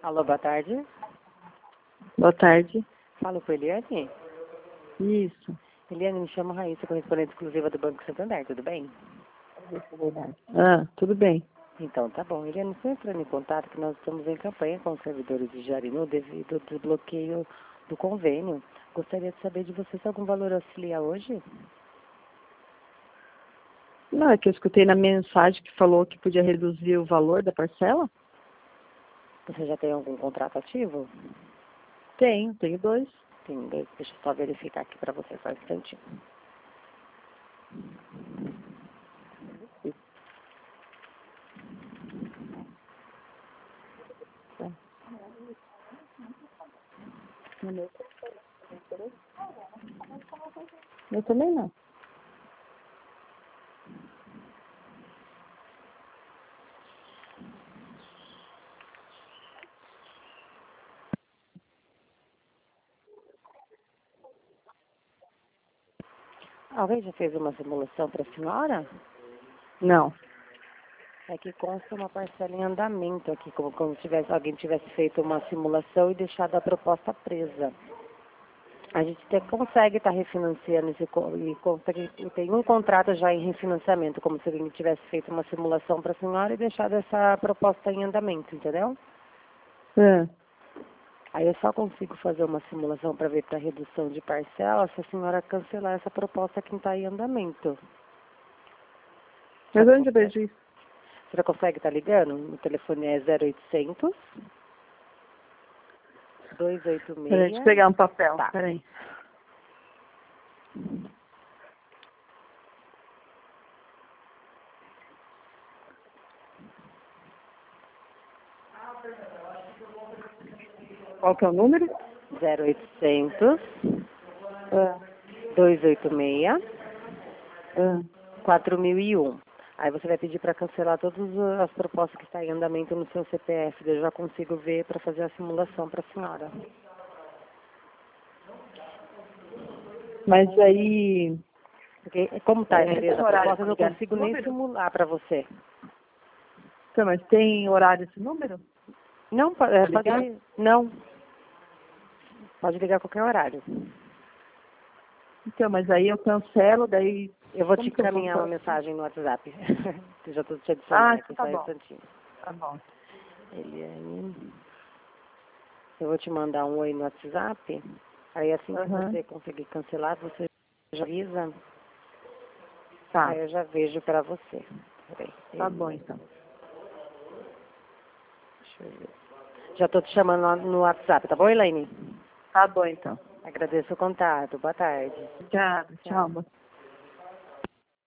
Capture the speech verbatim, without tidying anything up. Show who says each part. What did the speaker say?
Speaker 1: Alô, boa tarde.
Speaker 2: Boa tarde.
Speaker 1: Falo com a Eliane.
Speaker 2: Isso.
Speaker 1: Eliane, me chama Raíssa, correspondente exclusiva do Banco Santander, tudo bem?
Speaker 2: Ah, tudo bem.
Speaker 1: Então, tá bom. Eliane, estou entrando em contato que nós estamos em campanha com os servidores de Jarinu devido ao desbloqueio do convênio. Gostaria de saber de você se algum valor auxilia hoje?
Speaker 2: Não, é que eu escutei na mensagem que falou que podia reduzir o valor da parcela?
Speaker 1: Você já tem algum contrato ativo?
Speaker 2: Tenho, tenho dois.
Speaker 1: Tem dois. Deixa eu só verificar aqui para você, só um instantinho.
Speaker 2: Eu também não.
Speaker 1: Alguém já fez uma simulação para a senhora?
Speaker 2: Não.
Speaker 1: É que consta uma parcela em andamento aqui, como, como se tivesse, alguém tivesse feito uma simulação e deixado a proposta presa. A gente até consegue estar refinanciando esse, co- e consta que tem um contrato já em refinanciamento, como se alguém tivesse feito uma simulação para a senhora e deixado essa proposta em andamento, entendeu?
Speaker 2: É.
Speaker 1: Aí eu só consigo fazer uma simulação para ver para redução de parcela se a senhora cancelar essa proposta que está em andamento.
Speaker 2: Mas onde eu vejo isso?
Speaker 1: A senhora consegue estar ligando? O telefone é zero oitocentos, dois oito seis.
Speaker 2: Peraí, deixa eu pegar um papel.
Speaker 1: Tá.
Speaker 2: Peraí. Qual que é o número?
Speaker 1: zero oitocentos,
Speaker 2: Ah,
Speaker 1: dois oito seis,
Speaker 2: ah.
Speaker 1: quatro mil e um. Aí você vai pedir para cancelar todas as propostas que estão em andamento no seu C P F. Eu já consigo ver para fazer a simulação para a senhora.
Speaker 2: Mas aí...
Speaker 1: Porque como está
Speaker 2: É,
Speaker 1: presa
Speaker 2: tem
Speaker 1: a
Speaker 2: horário
Speaker 1: proposta, eu
Speaker 2: pra
Speaker 1: não
Speaker 2: ligar
Speaker 1: consigo
Speaker 2: esse
Speaker 1: nem
Speaker 2: número?
Speaker 1: simular para você.
Speaker 2: Então, mas tem horário esse número?
Speaker 1: Não, po- é,
Speaker 2: Pra ligar?
Speaker 1: pode... Não. Pode ligar a qualquer horário.
Speaker 2: Então, mas aí eu cancelo, daí...
Speaker 1: Eu vou te
Speaker 2: Como que eu vou
Speaker 1: encaminhar uma
Speaker 2: fazer?
Speaker 1: mensagem no WhatsApp. Eu já estou te
Speaker 2: Ah,
Speaker 1: adicionando
Speaker 2: então
Speaker 1: aqui,
Speaker 2: tá
Speaker 1: só um
Speaker 2: bom.
Speaker 1: instantinho.
Speaker 2: Tá bom.
Speaker 1: Eliane, eu vou te mandar um oi no WhatsApp. Aí assim que
Speaker 2: Aham.
Speaker 1: você conseguir cancelar, você já avisa.
Speaker 2: Tá.
Speaker 1: Aí eu já vejo para você. Peraí.
Speaker 2: Tá bom,
Speaker 1: Eliane,
Speaker 2: então.
Speaker 1: deixa eu ver. Já estou te chamando lá no WhatsApp, tá bom, Elaine?
Speaker 2: Tá bom, então.
Speaker 1: Agradeço o contato. Boa tarde.
Speaker 2: Obrigada.
Speaker 1: Tchau.
Speaker 2: Tchau.